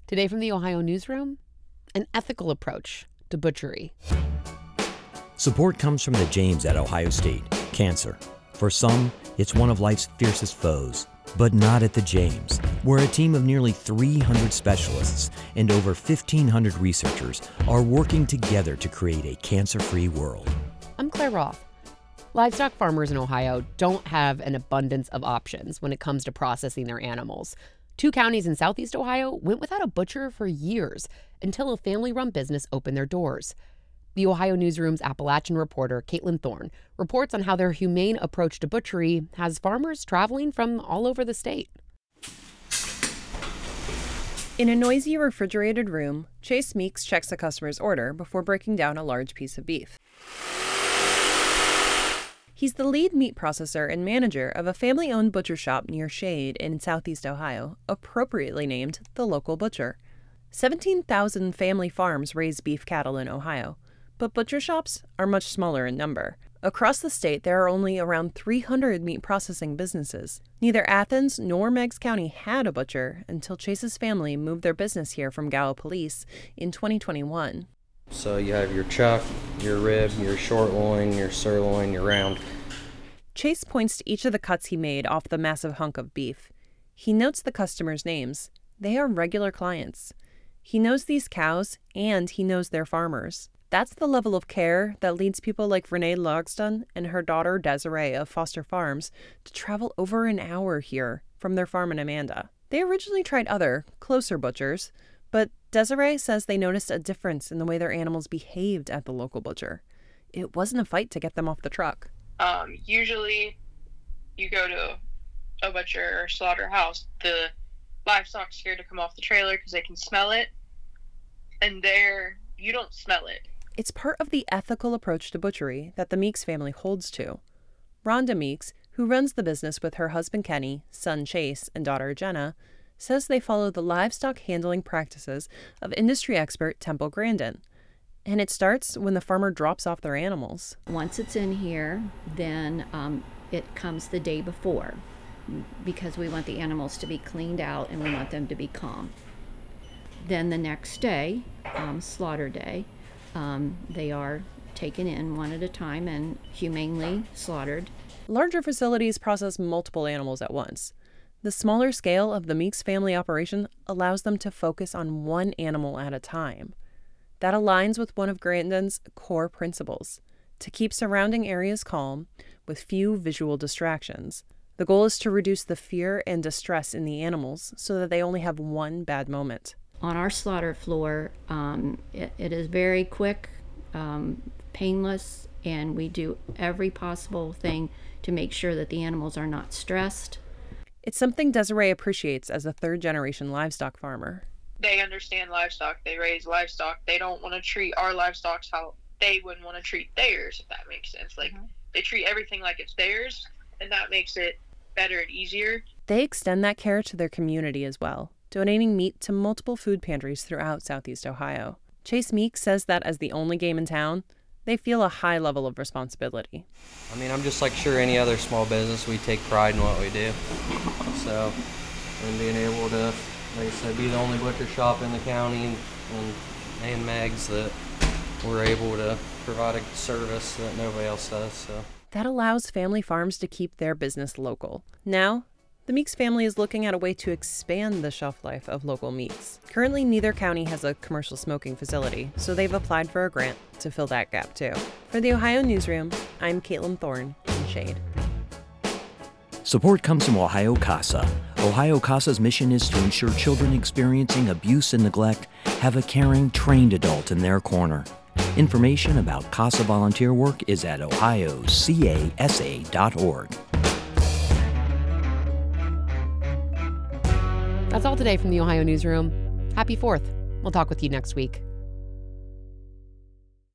Today from the Ohio Newsroom, an ethical approach to butchery. Support comes from the James at Ohio State. Cancer. For some, it's one of life's fiercest foes. But not at the James, where a team of nearly 300 specialists and over 1,500 researchers are working together to create a cancer-free world. I'm Claire Roth. Livestock farmers in Ohio don't have an abundance of options when it comes to processing their animals. 2 counties in southeast Ohio went without a butcher for years until a family-run business opened their doors. The Ohio Newsroom's Appalachian reporter, Caitlin Thorne, reports on how their humane approach to butchery has farmers traveling from all over the state. In a noisy, refrigerated room, Chase Meeks checks a customer's order before breaking down a large piece of beef. He's the lead meat processor and manager of a family-owned butcher shop near Shade in southeast Ohio, appropriately named the local butcher. 17,000 family farms raise beef cattle in Ohio, but butcher shops are much smaller in number. Across the state, there are only around 300 meat processing businesses. Neither Athens nor Meigs County had a butcher until Chase's family moved their business here from Gallipolis in 2021. So you have your chuck, your rib, your short loin, your sirloin, your round. Chase points to each of the cuts he made off the massive hunk of beef. He notes the customers' names. They are regular clients. He knows these cows, and he knows their farmers. That's the level of care that leads people like Renee Logston and her daughter Desiree of Foster Farms to travel over an hour here from their farm in Amanda. They originally tried other, closer butchers, but Desiree says they noticed a difference in the way their animals behaved at the local butcher. It wasn't a fight to get them off the truck. Usually you go to a butcher or slaughterhouse, the livestock's scared to come off the trailer because they can smell it, and there you don't smell it. It's part of the ethical approach to butchery that the Meeks family holds to. Rhonda Meeks, who runs the business with her husband Kenny, son Chase, and daughter Jenna, says they follow the livestock handling practices of industry expert Temple Grandin. And it starts when the farmer drops off their animals. Once it's in here, then it comes the day before, because we want the animals to be cleaned out and we want them to be calm. Then the next day, slaughter day, they are taken in one at a time and humanely slaughtered. Larger facilities process multiple animals at once. The smaller scale of the Meeks family operation allows them to focus on one animal at a time. That aligns with one of Grandin's core principles, to keep surrounding areas calm with few visual distractions. The goal is to reduce the fear and distress in the animals so that they only have one bad moment. On our slaughter floor, it is very quick, painless, and we do every possible thing to make sure that the animals are not stressed. It's something Desiree appreciates as a third-generation livestock farmer. They understand livestock. They raise livestock. They don't want to treat our livestock how they wouldn't want to treat theirs, if that makes sense. They treat everything like it's theirs, and that makes it better and easier. They extend that care to their community as well, donating meat to multiple food pantries throughout southeast Ohio. Chase Meeks says that as the only game in town, they feel a high level of responsibility. I'm just like sure any other small business, we take pride in what we do. So, and being able to, like I said, be the only butcher shop in the county and Meigs that we're able to provide a service that nobody else does. So that allows family farms to keep their business local. Now, the Meeks family is looking at a way to expand the shelf life of local meats. Currently, neither county has a commercial smoking facility, so they've applied for a grant to fill that gap too. For the Ohio Newsroom, I'm Caitlin Thorne in Shade. Support comes from Ohio CASA. Ohio CASA's mission is to ensure children experiencing abuse and neglect have a caring, trained adult in their corner. Information about CASA volunteer work is at ohiocasa.org. That's all today from the Ohio Newsroom. Happy 4th. We'll talk with you next week.